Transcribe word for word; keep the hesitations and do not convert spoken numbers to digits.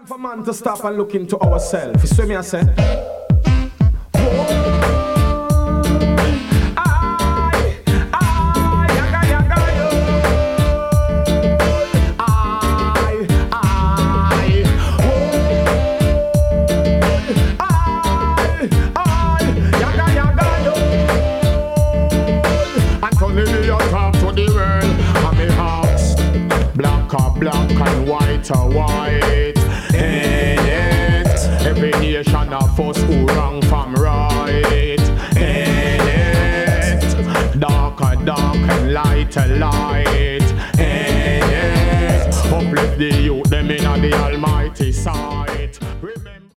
for man to stop and look into ourselves. You see me I say? Black and white or white in it. Every nation of us who wrong from right in it. Dark and dark and light and light in it. Uplift the youth them in the almighty side.